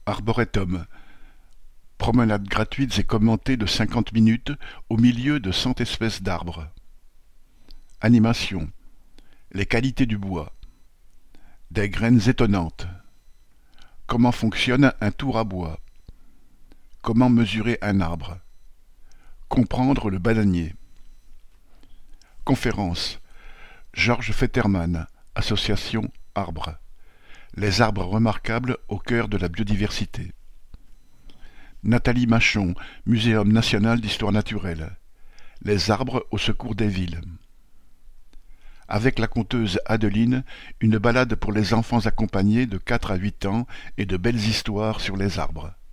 Arboretum. Promenades gratuites et commentées de 50 minutes au milieu de 100 espèces d'arbres. Animation. Les qualités du bois. Des graines étonnantes. Comment fonctionne un tour à bois. Comment mesurer un arbre. Comprendre le bananier. Conférence. Georges Fetterman, Association Arbres. Les arbres remarquables au cœur de la biodiversité. Nathalie Machon, Muséum national d'histoire naturelle. Les arbres au secours des villes. Avec la conteuse Adeline, une balade pour les enfants accompagnés de 4 à 8 ans et de belles histoires sur les arbres.